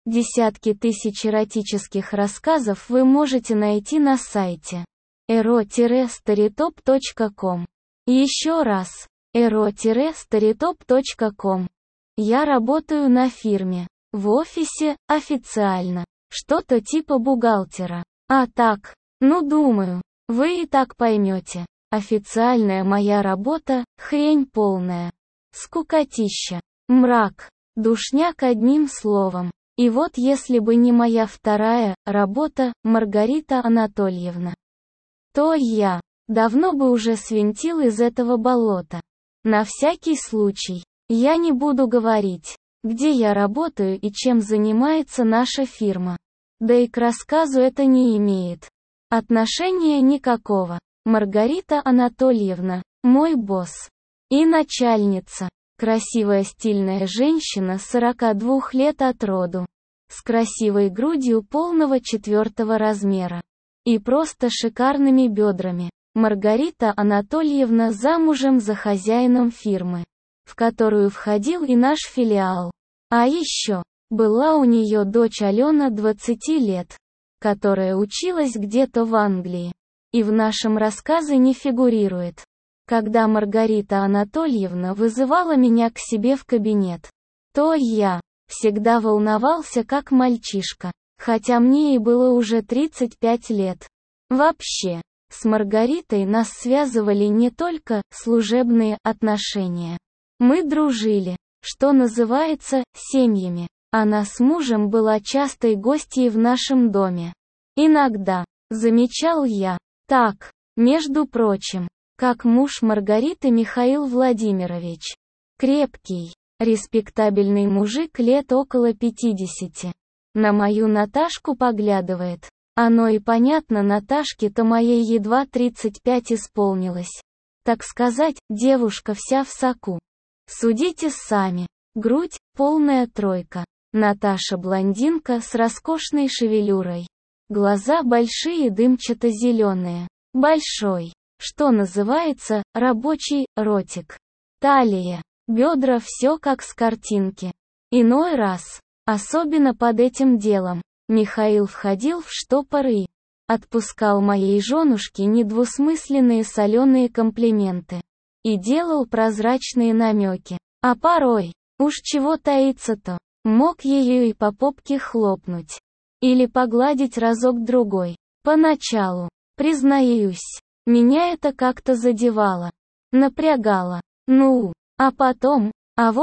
Десятки тысяч эротических рассказов вы можете найти на сайте ero-storytop.com. Еще раз, ero-storytop.com. Я работаю на фирме, в офисе, официально, что-то типа бухгалтера. А так, думаю, вы и так поймете. Официальная моя работа – хрень полная. Скукотища, мрак, душняк одним словом. И вот если бы не моя вторая работа, Маргарита Анатольевна, то я давно бы уже свинтил из этого болота. На всякий случай, я не буду говорить, где я работаю и чем занимается наша фирма. Да и к рассказу это не имеет отношения никакого. Маргарита Анатольевна, мой босс и начальница, красивая стильная женщина 42 лет от роду, с красивой грудью полного 4 размера и просто шикарными бедрами. Маргарита Анатольевна замужем за хозяином фирмы, в которую входил и наш филиал. А еще, была у нее дочь Алена 20 лет, которая училась где-то в Англии, и в нашем рассказе не фигурирует. Когда Маргарита Анатольевна вызывала меня к себе в кабинет, то я всегда волновался как мальчишка, хотя мне и было уже 35 лет. Вообще, с Маргаритой нас связывали не только служебные отношения. Мы дружили, что называется, семьями. Она с мужем была частой гостьей в нашем доме. Иногда, замечал я, так, между прочим, как муж Маргариты Михаил Владимирович. Крепкий, респектабельный мужик лет около 50. На мою Наташку поглядывает. Оно и понятно, Наташке-то моей едва 35 исполнилось. Так сказать, девушка вся в соку. Судите сами. Грудь – полная тройка. Наташа блондинка с роскошной шевелюрой. Глаза большие, дымчато-зеленые. Большой, что называется, рабочий ротик. Талия, бедра, все как с картинки. Иной раз, особенно под этим делом, Михаил входил в штопор и отпускал моей женушке недвусмысленные соленые комплименты. И делал прозрачные намеки. А порой, уж чего таится-то, мог ее и по попке хлопнуть. Или погладить разок-другой. Поначалу, признаюсь, меня это как-то задевало. Напрягало. А потом,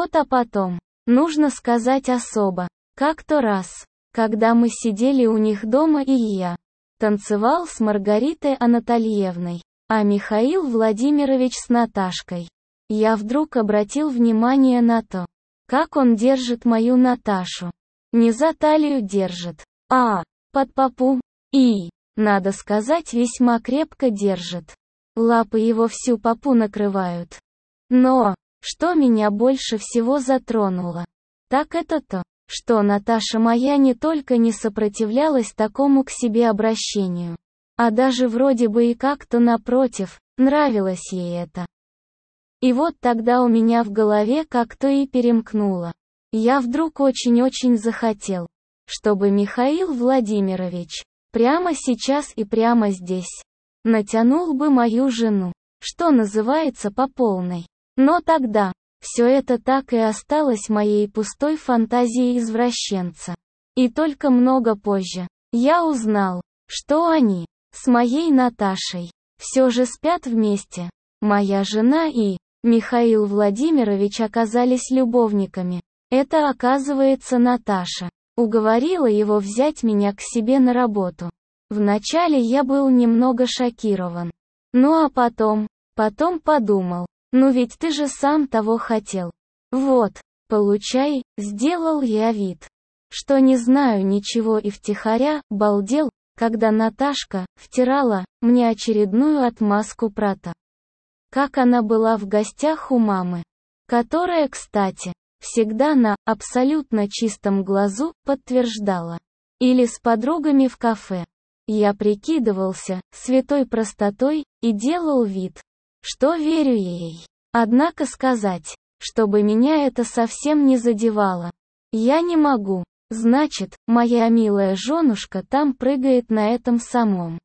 нужно сказать особо. Как-то раз, когда мы сидели у них дома и я танцевал с Маргаритой Анатольевной, а Михаил Владимирович с Наташкой, я вдруг обратил внимание на то, как он держит мою Наташу. Не за талию держит, а под попу. И, надо сказать, весьма крепко держит. Лапы его всю попу накрывают. Но, что меня больше всего затронуло, так это то, что Наташа моя не только не сопротивлялась такому к себе обращению, а даже вроде бы и как-то напротив, нравилось ей это. И вот тогда у меня в голове как-то и перемкнуло. Я вдруг очень-очень захотел, чтобы Михаил Владимирович прямо сейчас и прямо здесь натянул бы мою жену, что называется, по полной. Но тогда все это так и осталось моей пустой фантазией извращенца. И только много позже я узнал, что они с моей Наташей все же спят вместе. Моя жена и Михаил Владимирович оказались любовниками. Это, оказывается, Наташа уговорила его взять меня к себе на работу. Вначале я был немного шокирован. А потом подумал, ведь ты же сам того хотел. Вот, получай, сделал я вид, что не знаю ничего и втихаря балдел, когда Наташка втирала мне очередную отмазку про то, как она была в гостях у мамы, которая, кстати, всегда на абсолютно чистом глазу подтверждала. Или с подругами в кафе. Я прикидывался святой простотой и делал вид, что верю ей. Однако сказать, чтобы меня это совсем не задевало, я не могу. Значит, моя милая женушка там прыгает на этом самом.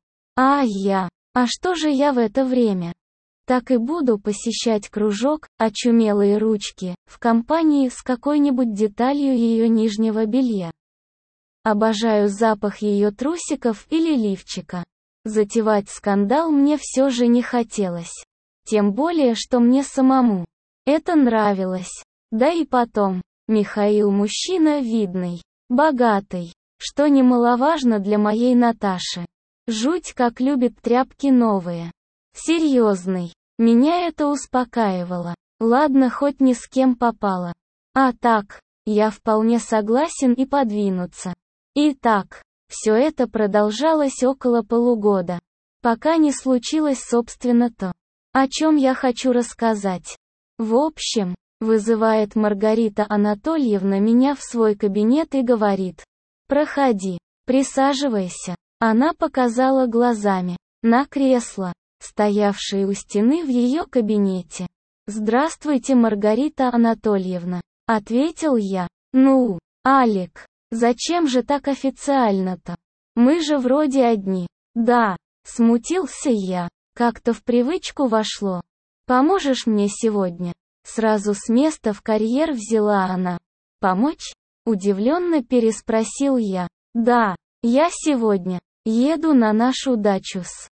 А что же я в это время? Так и буду посещать кружок, очумелые ручки, в компании с какой-нибудь деталью ее нижнего белья. Обожаю запах ее трусиков или лифчика. Затевать скандал мне все же не хотелось. Тем более, что мне самому это нравилось. Да и потом, Михаил мужчина видный, богатый, что немаловажно для моей Наташи. Жуть как любит тряпки новые. Серьезный. Меня это успокаивало. Ладно, хоть ни с кем попало. А так, я вполне согласен и подвинуться. Итак, все это продолжалось около полугода, пока не случилось собственно то, о чем я хочу рассказать. В общем, вызывает Маргарита Анатольевна меня в свой кабинет и говорит: «Проходи, присаживайся». Она показала глазами на кресло, стоявшее у стены в ее кабинете. «Здравствуйте, Маргарита Анатольевна», — ответил я. «Ну, Алик, зачем же так официально-то? Мы же вроде одни». «Да», — смутился я, как-то в привычку вошло. «Поможешь мне сегодня?» Сразу с места в карьер взяла она. «Помочь?» — удивленно переспросил я. «Да, я сегодня еду на нашу дачу с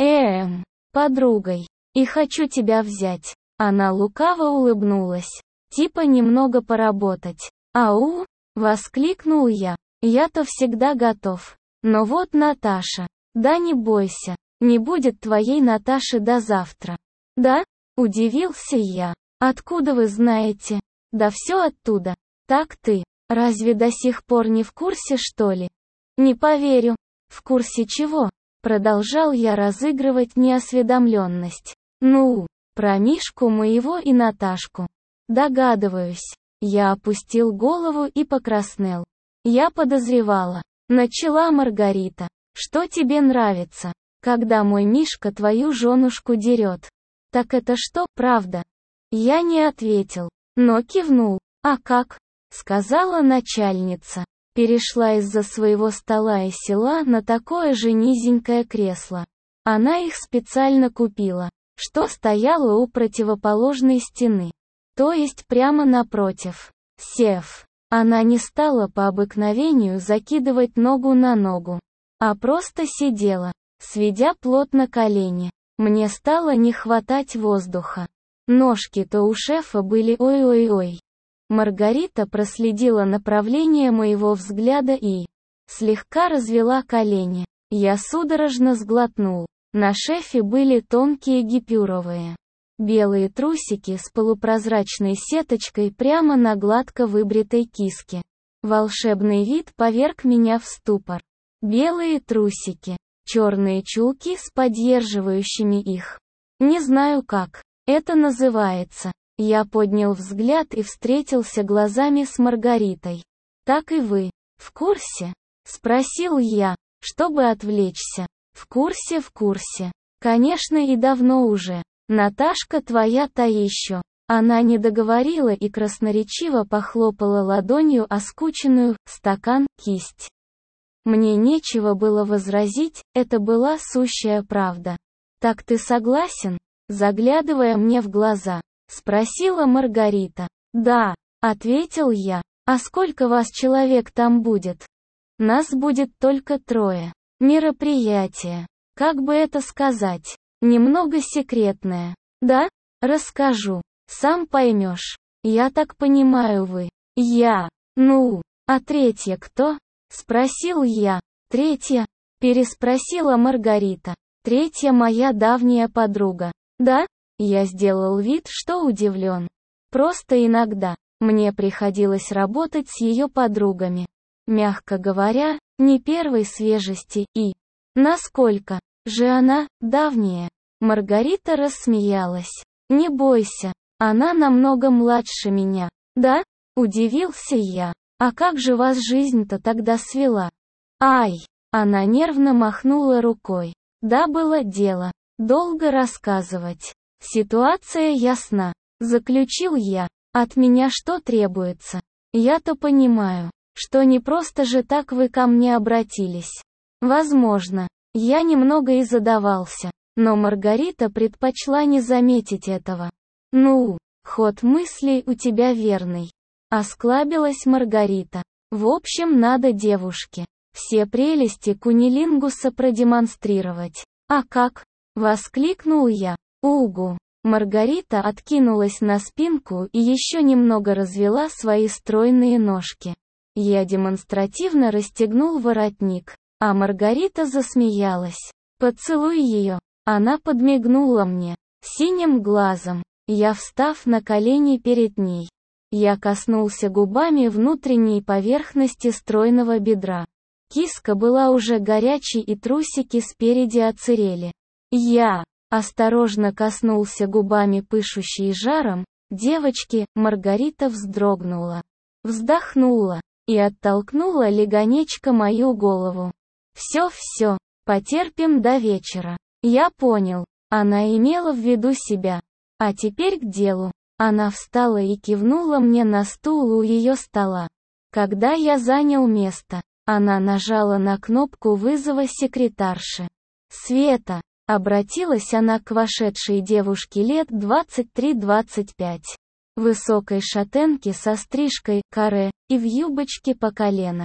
подругой, и хочу тебя взять». Она лукаво улыбнулась. «Типа немного поработать». «Ау!» — воскликнул я. «Я-то всегда готов. Но вот Наташа». «Да не бойся, не будет твоей Наташи до завтра». «Да?» — удивился я. «Откуда вы знаете?» «Да все оттуда». «Так ты, разве до сих пор не в курсе, что ли?» «Не поверю». «В курсе чего?» Продолжал я разыгрывать неосведомленность. «Ну, про Мишку моего и Наташку». «Догадываюсь». Я опустил голову и покраснел. «Я подозревала». Начала Маргарита. «Что тебе нравится, когда мой Мишка твою женушку дерет?» «Так это что, правда?» Я не ответил, но кивнул. «А как?» — сказала начальница. Перешла из-за своего стола и села на такое же низенькое кресло. Она их специально купила, что стояло у противоположной стены. То есть прямо напротив. Сев, она не стала по обыкновению закидывать ногу на ногу, а просто сидела, сведя плотно колени. Мне стало не хватать воздуха. Ножки-то у шефа были ой-ой-ой. Маргарита проследила направление моего взгляда и слегка развела колени. Я судорожно сглотнул. На шефе были тонкие гипюровые белые трусики с полупрозрачной сеточкой прямо на гладко выбритой киске. Волшебный вид поверг меня в ступор. Белые трусики, черные чулки с поддерживающими их. Не знаю, как это называется. Я поднял взгляд и встретился глазами с Маргаритой. «Так и вы в курсе?» — спросил я, чтобы отвлечься. «В курсе, в курсе. Конечно, и давно уже. Наташка твоя та еще». Она не договорила и красноречиво похлопала ладонью о скученную стакан кисть. Мне нечего было возразить, это была сущая правда. «Так ты согласен?» Заглядывая мне в глаза, спросила Маргарита. «Да», — ответил я. «А сколько вас человек там будет?» «Нас будет только 3. Мероприятие. Как бы это сказать? Немного секретное. Да? Расскажу. Сам поймешь. Я так понимаю, вы». «Я. Ну, а 3 кто?» — спросил я. «3?» — переспросила Маргарита. «3 моя давняя подруга». «Да?» Я сделал вид, что удивлен. Просто иногда мне приходилось работать с ее подругами. Мягко говоря, не первой свежести и... Насколько же она давняя? Маргарита рассмеялась. «Не бойся, она намного младше меня». «Да?» — удивился я. «А как же вас жизнь-то тогда свела?» «Ай!» — она нервно махнула рукой. «Да, было дело. Долго рассказывать. Ситуация ясна», — заключил я. «От меня что требуется? Я-то понимаю. что не просто же так вы ко мне обратились. Возможно, я немного и задавался, но Маргарита предпочла не заметить этого. Ну, ход мыслей у тебя верный. Осклабилась Маргарита. В общем, надо девушке все прелести кунилингуса продемонстрировать. А как? Воскликнул я. Угу. Маргарита откинулась на спинку и еще немного развела свои стройные ножки. Я демонстративно расстегнул воротник, а Маргарита засмеялась. «Поцелуй ее». Она подмигнула мне синим глазом. Я, встав на колени перед ней, я коснулся губами внутренней поверхности стройного бедра. Киска была уже горячей и трусики спереди оцерели. Я осторожно коснулся губами пышущей жаром девочки. Маргарита вздрогнула, вздохнула и оттолкнула легонечко мою голову. Все, потерпим до вечера. Я понял, она имела в виду себя. А теперь к делу. Она встала и кивнула мне на стул у ее стола. Когда я занял место, она нажала на кнопку вызова секретарши. «Света», — обратилась она к вошедшей девушке лет 23-25. Высокой шатенке со стрижкой, каре, и в юбочке по колено.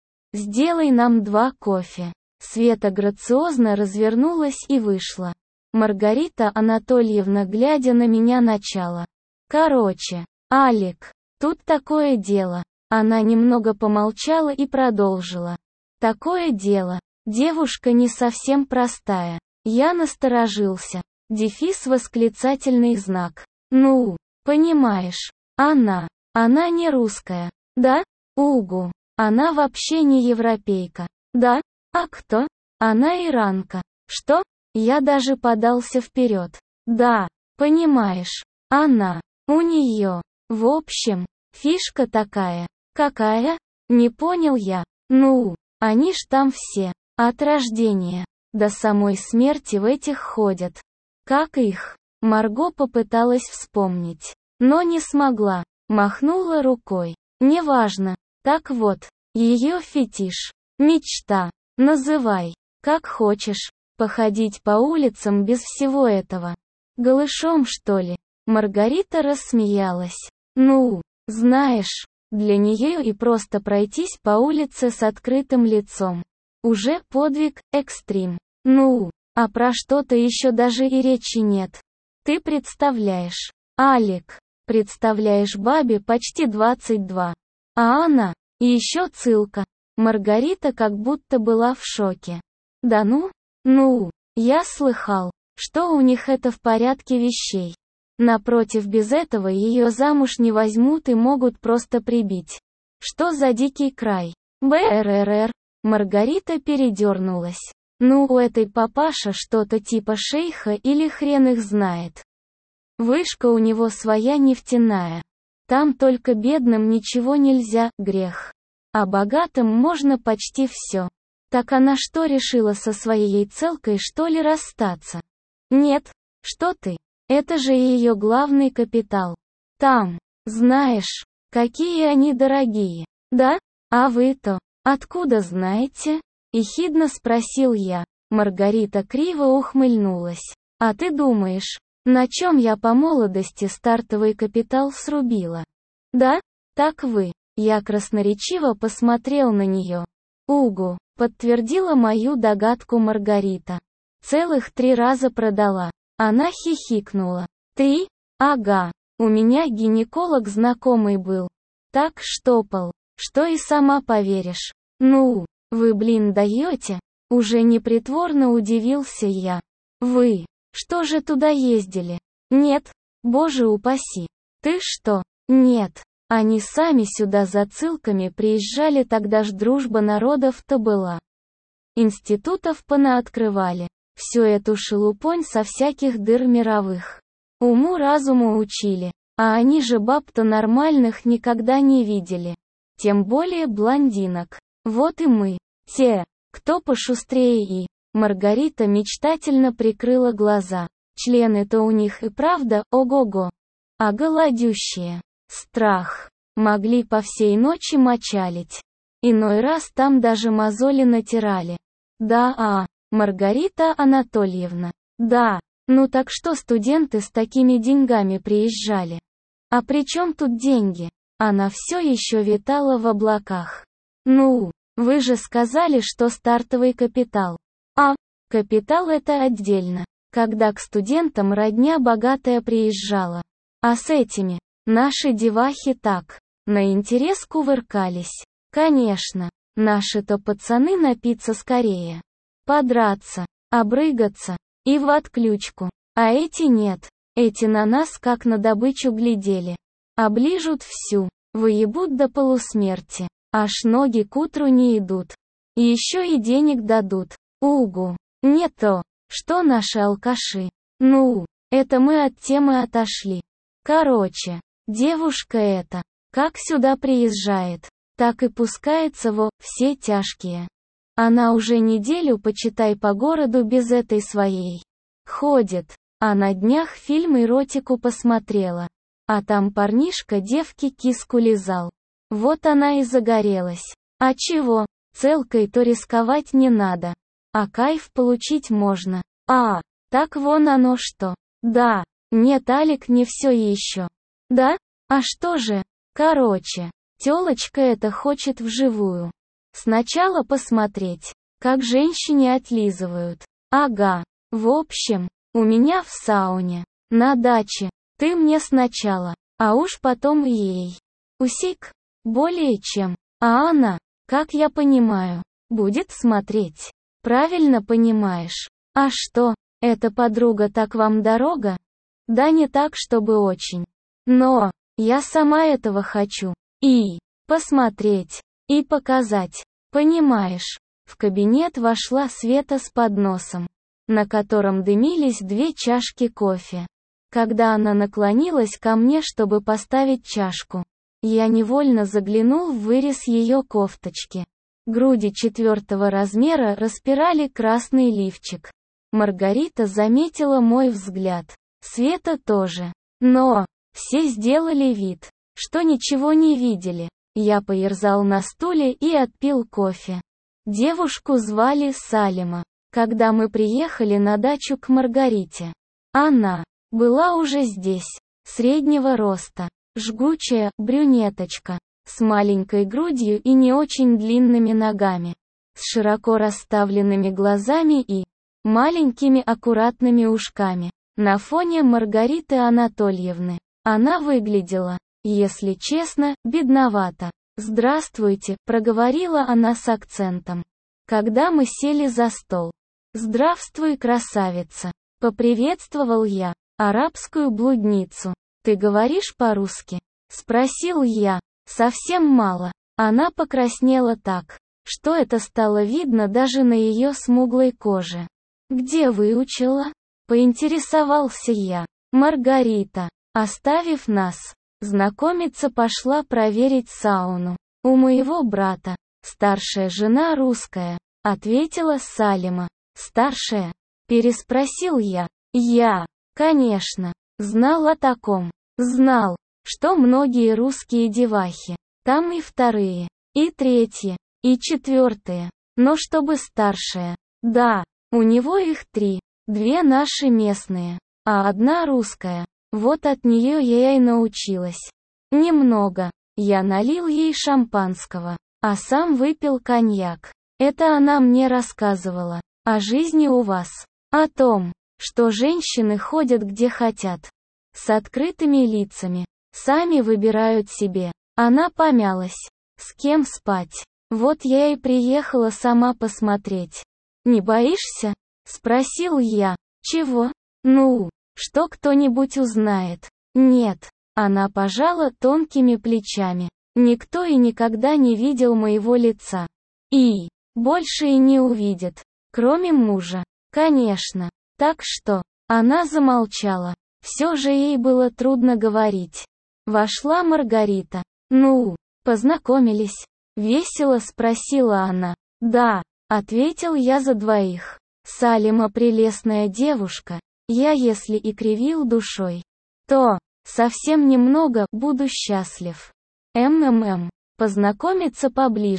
«Сделай нам 2 кофе». Света грациозно развернулась и вышла. Маргарита Анатольевна, глядя на меня, начала. «Короче, Алик, тут такое дело». Она немного помолчала и продолжила. «Такое дело. Девушка не совсем простая». Я насторожился. Дефис, восклицательный знак. «Ну, понимаешь, она не русская, да? Угу. Она вообще не европейка, да? А кто? Она иранка. Что?» Я даже подался вперед. «Да, понимаешь, она, у нее. В общем, фишка такая». «Какая?» Не понял я. «Ну, они ж там все, от рождения до самой смерти в этих ходят». «Как их?» Марго попыталась вспомнить, но не смогла, махнула рукой. «Неважно. Так вот, ее фетиш, мечта, называй, как хочешь. Походить по улицам без всего этого. Голышом, что ли?» Маргарита рассмеялась. «Ну, знаешь, для нее и просто пройтись по улице с открытым лицом уже подвиг, экстрим. Ну, а про что-то еще даже и речи нет. Ты представляешь, Алик, представляешь, бабе почти 22. А она, и еще цылка». Маргарита как будто была в шоке. «Да ну? Ну, я слыхал, что у них это в порядке вещей. Напротив, без этого ее замуж не возьмут и могут просто прибить. Что за дикий край? БРРР». Маргарита передернулась. «Ну, у этой папаша что-то типа шейха или хрен их знает. Вышка у него своя нефтяная. Там только бедным ничего нельзя, грех. А богатым можно почти все. Так она что, решила со своей целкой, что ли, расстаться? Нет, что ты, это же ее главный капитал. Там, знаешь, какие они дорогие. Да? А вы-то, откуда знаете?» Ехидно спросил я. Маргарита криво ухмыльнулась. «А ты думаешь, на чем я по молодости стартовый капитал срубила? Да? Так вы». Я красноречиво посмотрел на нее. «Угу», подтвердила мою догадку Маргарита. «Целых 3 раза продала». Она хихикнула. «3? Ага. У меня гинеколог знакомый был. Так штопал, что и сама поверишь». «Ну, вы, блин, даете?» Уже непритворно удивился я. «Вы, что же туда ездили?» «Нет, боже упаси». «Ты что?» «Нет. Они сами сюда за ссылками приезжали, тогда ж дружба народов-то была. Институтов понаоткрывали. Всю эту шелупонь со всяких дыр мировых. Уму-разуму учили. А они же баб-то нормальных никогда не видели. Тем более блондинок. Вот и мы. Те, кто пошустрее и...» Маргарита мечтательно прикрыла глаза. «Члены-то у них и правда, ого-го. А голодющие. Страх. Могли по всей ночи мочалить. Иной раз там даже мозоли натирали. Да, Маргарита Анатольевна. Да, ну так что студенты с такими деньгами приезжали? А при чем тут деньги? Она все еще витала в облаках. Ну, вы же сказали, что стартовый капитал. А, капитал это отдельно, когда к студентам родня богатая приезжала. А с этими, наши девахи так, на интерес кувыркались. Конечно, наши-то пацаны напиться скорее. Подраться, обрыгаться, и в отключку. А эти нет, эти на нас как на добычу глядели. Оближут всю, выебут до полусмерти, аж ноги к утру не идут. И еще и денег дадут. Угу, не то, что наши алкаши. Ну, это мы от темы отошли. Короче, девушка эта, как сюда приезжает, так и пускается во все тяжкие. Она уже неделю, почитай, по городу без этой своей. Ходит, а на днях фильм эротику посмотрела. А там парнишка девке киску лизал. Вот она и загорелась. А чего, целкой-то рисковать не надо. А кайф получить можно. А, так вон оно что. Да, нет, Алик, не все еще. Да? А что же? Короче, тёлочка эта хочет вживую. Сначала посмотреть, как женщине отлизывают. Ага. В общем, у меня в сауне, на даче, ты мне сначала, а уж потом ей. Усик? Более чем. А она, как я понимаю, будет смотреть. Правильно понимаешь? А что, эта подруга так вам дорога? Да не так, чтобы очень. Но, я сама этого хочу. И посмотреть, и показать. Понимаешь? В кабинет вошла Света с подносом, на котором дымились 2 чашки кофе. Когда она наклонилась ко мне, чтобы поставить чашку, я невольно заглянул в вырез ее кофточки. Груди 4-го размера распирали красный лифчик. Маргарита заметила мой взгляд. Света тоже. Но все сделали вид, что ничего не видели. Я поерзал на стуле и отпил кофе. Девушку звали Салима. Когда мы приехали на дачу к Маргарите, она была уже здесь, среднего роста, жгучая брюнеточка, с маленькой грудью и не очень длинными ногами, с широко расставленными глазами и маленькими аккуратными ушками. На фоне Маргариты Анатольевны она выглядела, если честно, бедновато. «Здравствуйте», — проговорила она с акцентом, когда мы сели за стол. «Здравствуй, красавица», — поприветствовал я, арабскую блудницу. «Ты говоришь по-русски?» — спросил я. «Совсем мало». Она покраснела так, что это стало видно даже на ее смуглой коже. «Где выучила?» — поинтересовался я. Маргарита, оставив нас, знакомиться, пошла проверить сауну. «У моего брата, старшая жена русская», — ответила Салима. «Старшая?» — переспросил я. Я, конечно, знал о таком. Знал, что многие русские девахи, там и 2-е, и 3-е, и 4-е, но чтобы старшая. Да, у него их 3, 2 наши местные, а 1 русская. Вот от нее я и научилась. Немного. Я налил ей шампанского, а сам выпил коньяк. Это она мне рассказывала о жизни у вас, о том, что женщины ходят где хотят, с открытыми лицами, сами выбирают себе. Она помялась. С кем спать? Вот я и приехала сама посмотреть. «Не боишься?» — спросил я. «Чего? Ну, что кто-нибудь узнает?» «Нет». Она пожала тонкими плечами. «Никто и никогда не видел моего лица. И больше и не увидит. Кроме мужа. Конечно. Так что...» Она замолчала. Все же ей было трудно говорить. Вошла Маргарита. «Ну, познакомились?» — весело спросила она. «Да», — ответил я за 2. Салима прелестная девушка. Я если и кривил душой, то совсем немного буду счастлив. Познакомиться поближе.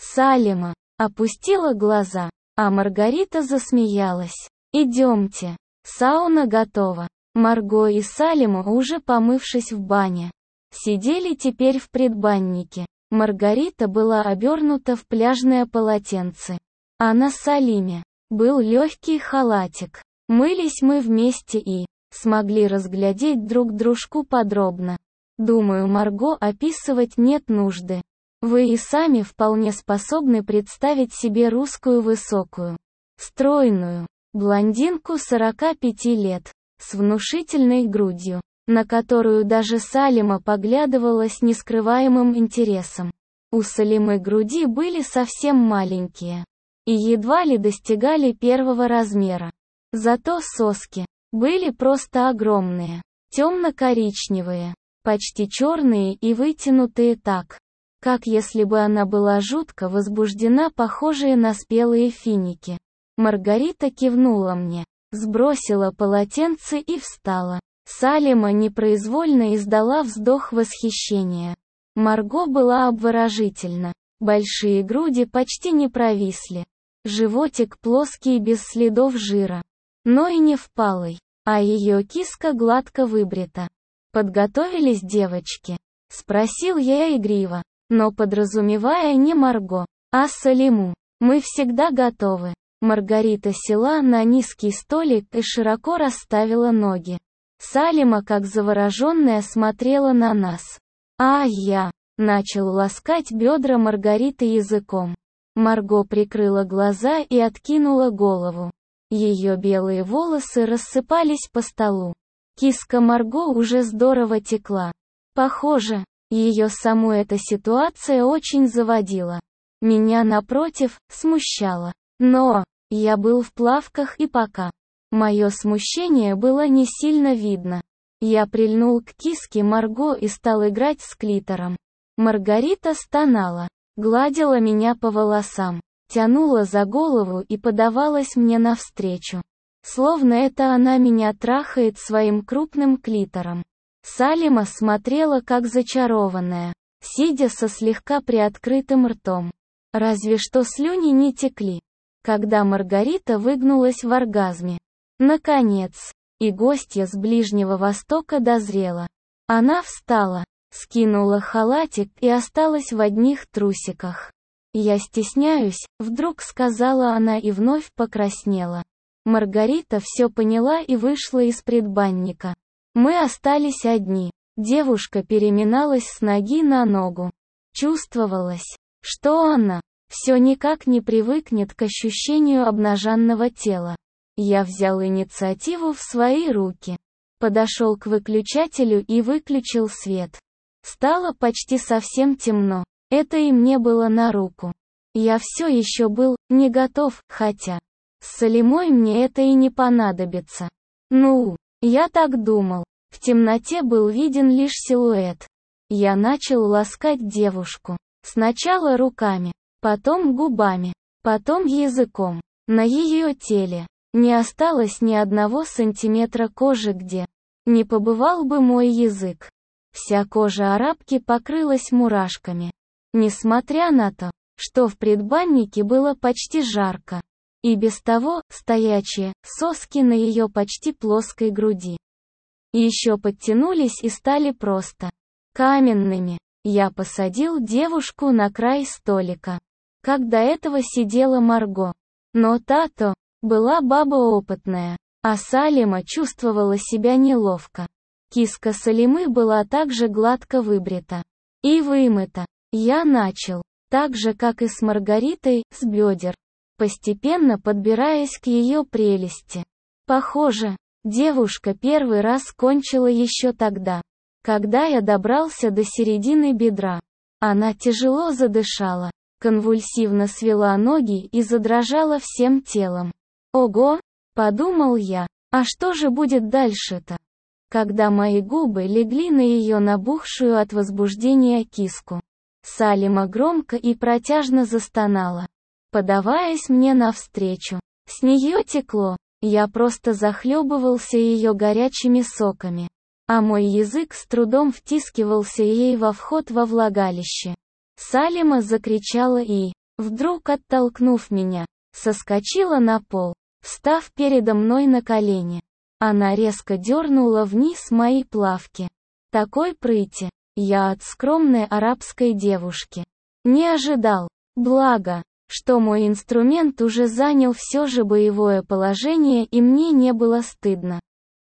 Салима опустила глаза, а Маргарита засмеялась. «Идемте. Сауна готова». Марго и Салима, уже помывшись в бане, сидели теперь в предбаннике. Маргарита была обернута в пляжное полотенце, а на Салиме был легкий халатик. Мылись мы вместе и смогли разглядеть друг дружку подробно. Думаю, Марго описывать нет нужды. Вы и сами вполне способны представить себе русскую высокую, стройную блондинку 45 лет, с внушительной грудью, на которую даже Салима поглядывала с нескрываемым интересом. У Салимы груди были совсем маленькие и едва ли достигали первого размера. Зато соски были просто огромные, темно-коричневые, почти черные и вытянутые так, как если бы она была жутко возбуждена, похожие на спелые финики. Маргарита кивнула мне, сбросила полотенце и встала. Салима непроизвольно издала вздох восхищения. Марго была обворожительна. Большие груди почти не провисли. Животик плоский без следов жира. Но и не впалый, а ее киска гладко выбрита. «Подготовились девочки?» — спросил я игриво, но подразумевая не Марго, а Салиму. «Мы всегда готовы». Маргарита села на низкий столик и широко расставила ноги. Салима, как завороженная, смотрела на нас. А я начал ласкать бедра Маргариты языком. Марго прикрыла глаза и откинула голову. Ее белые волосы рассыпались по столу. Киска Марго уже здорово текла. Похоже, ее саму эта ситуация очень заводила. Меня, напротив, смущало. Но я был в плавках, и пока мое смущение было не сильно видно, я прильнул к киске Марго и стал играть с клитором. Маргарита стонала, гладила меня по волосам, тянула за голову и подавалась мне навстречу. Словно это она меня трахает своим крупным клитором. Салима смотрела как зачарованная, сидя со слегка приоткрытым ртом. Разве что слюни не текли, когда Маргарита выгнулась в оргазме. Наконец, и гостья с Ближнего Востока дозрела. Она встала, скинула халатик и осталась в одних трусиках. «Я стесняюсь», — вдруг сказала она и вновь покраснела. Маргарита все поняла и вышла из предбанника. Мы остались одни. Девушка переминалась с ноги на ногу. Чувствовалось, что она все никак не привыкнет к ощущению обнаженного тела. Я взял инициативу в свои руки. Подошел к выключателю и выключил свет. Стало почти совсем темно. Это и мне было на руку. Я все еще был не готов, хотя с Салимой мне это и не понадобится. Ну, я так думал. В темноте был виден лишь силуэт. Я начал ласкать девушку. Сначала руками, потом губами, потом языком. На ее теле не осталось ни одного сантиметра кожи, где не побывал бы мой язык. Вся кожа арабки покрылась мурашками. Несмотря на то, что в предбаннике было почти жарко. И без того, стоячие соски на ее почти плоской груди еще подтянулись и стали просто каменными. Я посадил девушку на край столика. Как до этого сидела Марго. Но та-то была баба опытная, а Салима чувствовала себя неловко. Киска Салимы была также гладко выбрита и вымыта. Я начал, так же как и с Маргаритой, с бедер, постепенно подбираясь к ее прелести. Похоже, девушка первый раз кончила еще тогда, когда я добрался до середины бедра. Она тяжело задышала, конвульсивно свела ноги и задрожала всем телом. «Ого!» — подумал я, а что же будет дальше-то? Когда мои губы легли на ее набухшую от возбуждения киску, Салима громко и протяжно застонала, подаваясь мне навстречу. С нее текло, я просто захлебывался ее горячими соками, а мой язык с трудом втискивался ей во вход во влагалище. Салима закричала и вдруг оттолкнув меня, соскочила на пол, встав передо мной на колени. Она резко дернула вниз мои плавки. Такой прыти я от скромной арабской девушки не ожидал. Благо, что мой инструмент уже занял все же боевое положение и мне не было стыдно.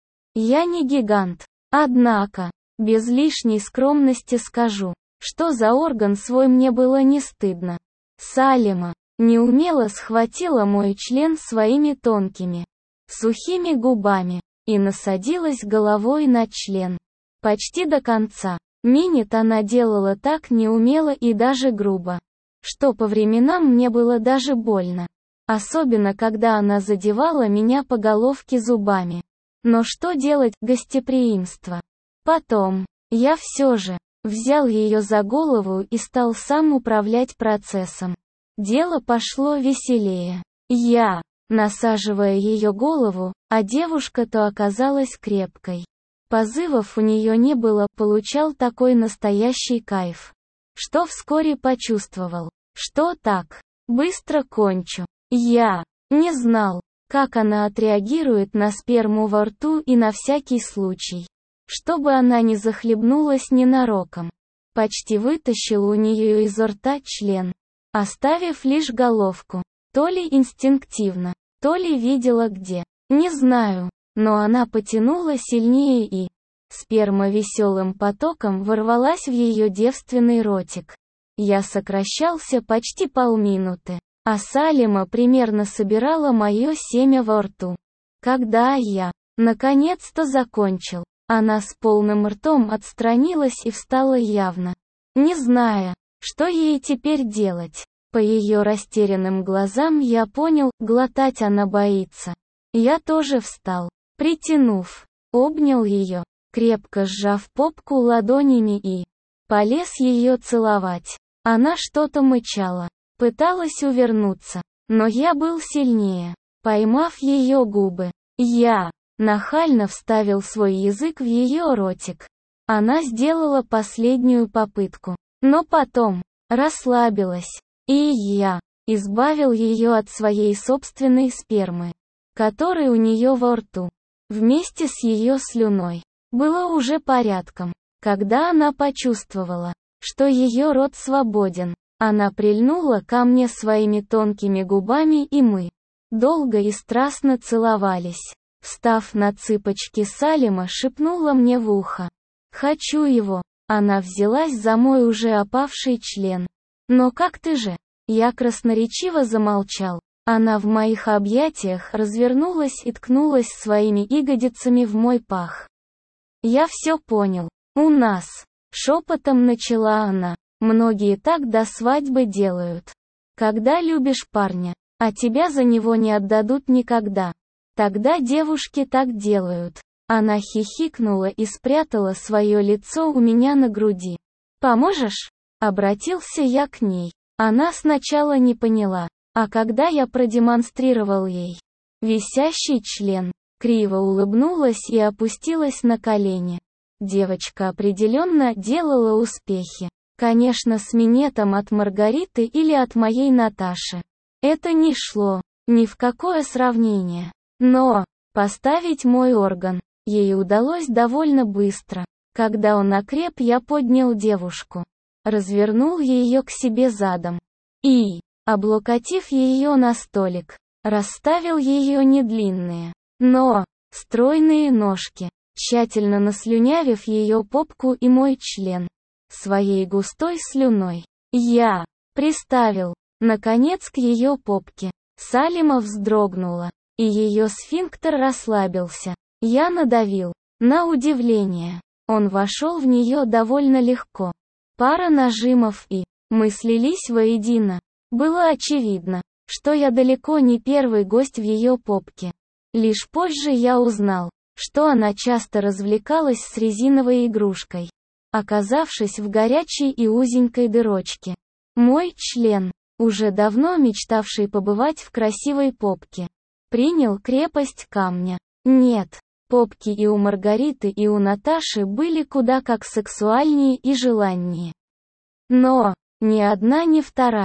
Я не гигант, однако, без лишней скромности скажу, что за орган свой мне было не стыдно. Салима неумело схватила мой член своими тонкими, сухими губами и насадилась головой на член. Почти до конца. Минет она делала так неумело и даже грубо, что по временам мне было даже больно. Особенно когда она задевала меня по головке зубами. Но что делать, гостеприимство? Потом, я все же взял ее за голову и стал сам управлять процессом. Дело пошло веселее. Я, насаживая ее голову, а девушка-то оказалась крепкой. Позывов у нее не было, получал такой настоящий кайф, что вскоре почувствовал, что так быстро кончу. Я не знал, как она отреагирует на сперму во рту и на всякий случай, чтобы она не захлебнулась ненароком, почти вытащил у нее изо рта член, оставив лишь головку. То ли инстинктивно, то ли видела где, не знаю, но она потянула сильнее и сперма веселым потоком ворвалась в ее девственный ротик. Я сокращался почти полминуты, а Салима примерно собирала мое семя во рту. Когда я, наконец-то закончил, она с полным ртом отстранилась и встала явно, не зная, что ей теперь делать. По ее растерянным глазам я понял, глотать она боится. Я тоже встал, притянув, обнял ее, крепко сжав попку ладонями и полез ее целовать. Она что-то мычала, пыталась увернуться, но я был сильнее. Поймав ее губы, я нахально вставил свой язык в ее ротик. Она сделала последнюю попытку, но потом расслабилась, и я избавил ее от своей собственной спермы, которой у нее во рту, вместе с ее слюной. Было уже порядком. Когда она почувствовала, что ее рот свободен, она прильнула ко мне своими тонкими губами, и мы долго и страстно целовались. Встав на цыпочки, Салима шепнула мне в ухо: «Хочу его». Она взялась за мой уже опавший член. «Но как ты же?» Я красноречиво замолчал. Она в моих объятиях развернулась и ткнулась своими ягодицами в мой пах. «Я все понял. У нас», — шепотом начала она, — «многие так до свадьбы делают. Когда любишь парня, а тебя за него не отдадут никогда. Тогда девушки так делают». Она хихикнула и спрятала свое лицо у меня на груди. «Поможешь?» — обратился я к ней. Она сначала не поняла, а когда я продемонстрировал ей висящий член, криво улыбнулась и опустилась на колени. Девочка определенно делала успехи. Конечно, с минетом от Маргариты или от моей Наташи. Это не шло ни в какое сравнение. Но поставить мой орган ей удалось довольно быстро. Когда он окреп, я поднял девушку, развернул ее к себе задом и, облокотив ее на столик, расставил ее недлинные, но стройные ножки, тщательно наслюнявив ее попку и мой член своей густой слюной. Я приставил, наконец, к ее попке. Салима вздрогнула, и ее сфинктер расслабился. Я надавил. На удивление, он вошел в нее довольно легко. Пара нажимов и мы слились воедино. Было очевидно, что я далеко не первый гость в ее попке. Лишь позже я узнал, что она часто развлекалась с резиновой игрушкой, оказавшись в горячей и узенькой дырочке. Мой член, уже давно мечтавший побывать в красивой попке, принял крепость камня. Нет, попки и у Маргариты, и у Наташи были куда как сексуальнее и желаннее. Но ни одна, ни вторая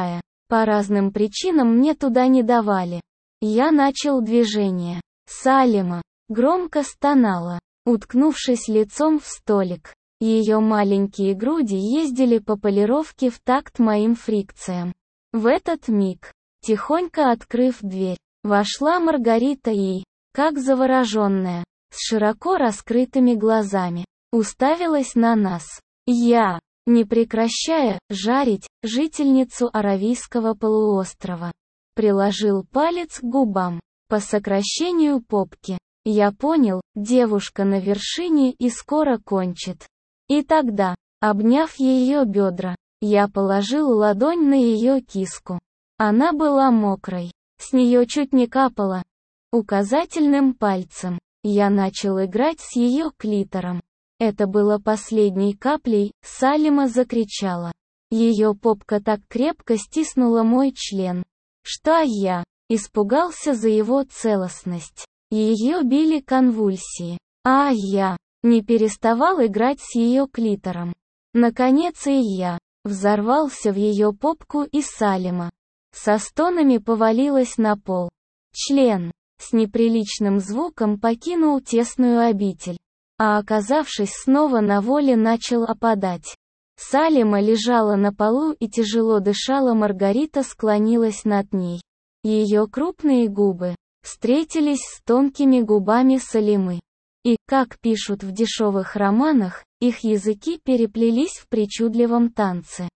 По разным причинам мне туда не давали. Я начал движение. Салима громко стонала, уткнувшись лицом в столик. Ее маленькие груди ездили по полировке в такт моим фрикциям. В этот миг, тихонько открыв дверь, вошла Маргарита и, как завороженная, с широко раскрытыми глазами, уставилась на нас. Я, не прекращая жарить жительницу Аравийского полуострова, приложил палец к губам. По сокращению попки, я понял, девушка на вершине и скоро кончит. И тогда, обняв ее бедра, я положил ладонь на ее киску. Она была мокрой, с нее чуть не капало. Указательным пальцем я начал играть с ее клитором. Это было последней каплей. Салима закричала. Ее попка так крепко стиснула мой член, что я испугался за его целостность. Ее били конвульсии, а я не переставал играть с ее клитором. Наконец и я взорвался в ее попку, и Салима со стонами повалилась на пол. Член с неприличным звуком покинул тесную обитель, а оказавшись снова на воле, начал опадать. Салима лежала на полу и тяжело дышала. Маргарита склонилась над ней. Ее крупные губы встретились с тонкими губами Салимы. И, как пишут в дешевых романах, их языки переплелись в причудливом танце.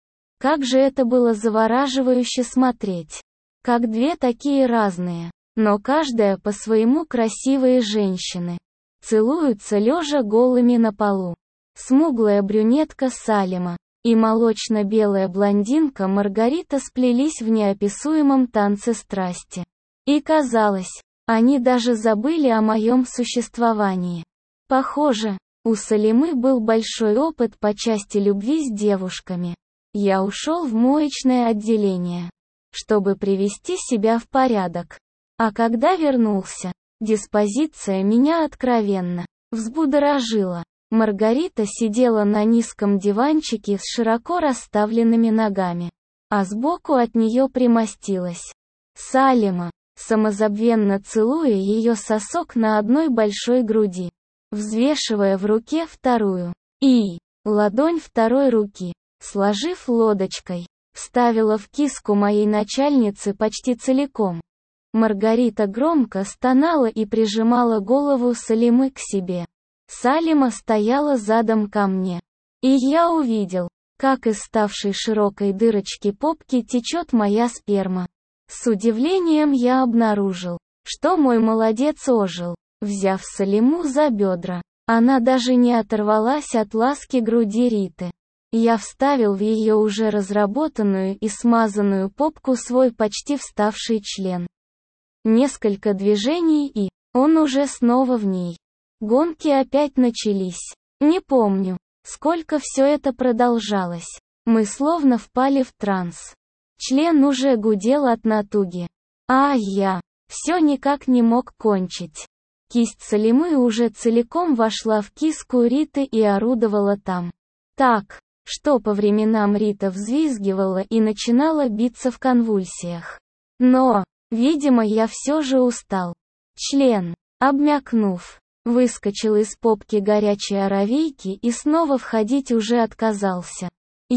Как же это было завораживающе смотреть! Как две такие разные, но каждая по-своему красивые женщины целуются лежа голыми на полу. Смуглая брюнетка Салима и молочно-белая блондинка Маргарита сплелись в неописуемом танце страсти. И казалось, они даже забыли о моем существовании. Похоже, у Салимы был большой опыт по части любви с девушками. Я ушел в моечное отделение, чтобы привести себя в порядок. А когда вернулся, диспозиция меня откровенно взбудоражила. Маргарита сидела на низком диванчике с широко расставленными ногами, а сбоку от нее примостилась Салима, самозабвенно целуя ее сосок на одной большой груди, взвешивая в руке вторую, и ладонь второй руки, сложив лодочкой, вставила в киску моей начальницы почти целиком. Маргарита громко стонала и прижимала голову Салимы к себе. Салима стояла задом ко мне, и я увидел, как из ставшей широкой дырочки попки течет моя сперма. С удивлением я обнаружил, что мой молодец ожил, взяв Салиму за бедра. Она даже не оторвалась от ласки груди Риты. Я вставил в ее уже разработанную и смазанную попку свой почти вставший член. Несколько движений, и он уже снова в ней. Гонки опять начались. Не помню, сколько все это продолжалось. Мы словно впали в транс. Член уже гудел от натуги. А я все никак не мог кончить. Кисть Салимы уже целиком вошла в киску Риты и орудовала там. Так, что по временам Рита взвизгивала и начинала биться в конвульсиях. Но, видимо, я все же устал. Член, обмякнув, выскочил из попки горячей аравийки и снова входить уже отказался.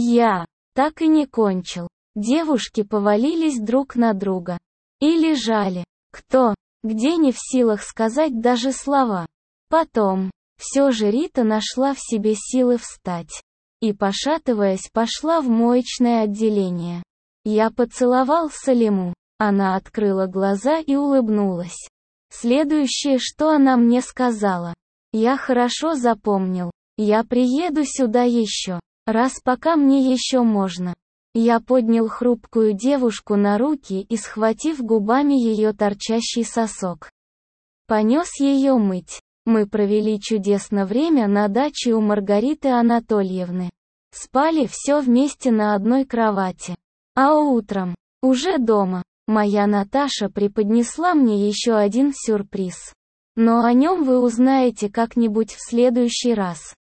Я так и не кончил. Девушки повалились друг на друга. И лежали. Кто, где, не в силах сказать даже слова. Потом, все же Рита нашла в себе силы встать. И, пошатываясь, пошла в моечное отделение. Я поцеловал Салиму. Она открыла глаза и улыбнулась. Следующее, что она мне сказала, я хорошо запомнил. Я приеду сюда еще раз, пока мне еще можно. Я поднял хрупкую девушку на руки и, схватив губами ее торчащий сосок, понес ее мыть. Мы провели чудесно время на даче у Маргариты Анатольевны. Спали все вместе на одной кровати. А утром, уже дома, моя Наташа преподнесла мне еще один сюрприз. Но о нем вы узнаете как-нибудь в следующий раз.